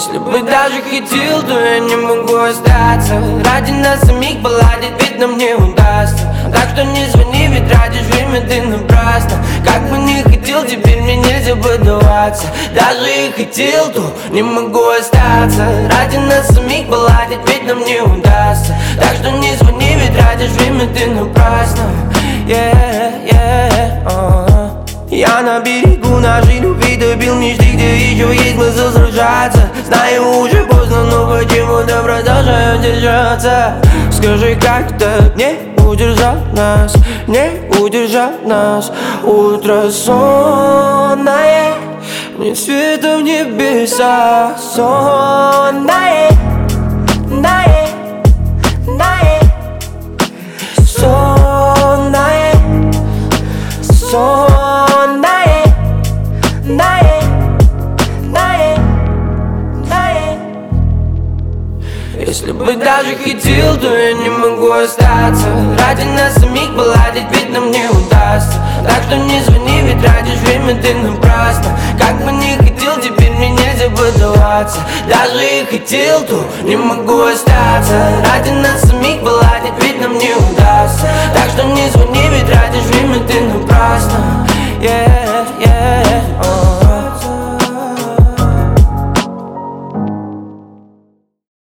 Если бы даже хотел, то я не могу остаться. Ради нас самих поладить, ведь нам не удастся. Так что не звони, ведь тратишь время ты напрасно. Как бы не хотел, теперь мне нельзя поддаваться. Даже и хотел, то не могу остаться. Ради нас самих поладить, ведь нам не удастся. Так что не звони, ведь тратишь время ты напрасно. Я на берегу нашей любви добил мечты, где еще есть смысл сражаться. Знаю, уже поздно, но почему-то продолжаю держаться. Скажи, как так не удержать нас, не удержать нас? Утро сонное, нет света в небесах. Сонное, сонное, сонное, сонное. Если бы даже хотел, то я не могу остаться. Ради нас самих поладить, ведь нам не удастся. Так что не звони, ведь тратишь время ты напрасно. Как бы не хотел, теперь мне нельзя поддаваться. Даже и хотел, то не могу остаться. Ради нас самих поладить, ведь нам не удастся. Так что не звони.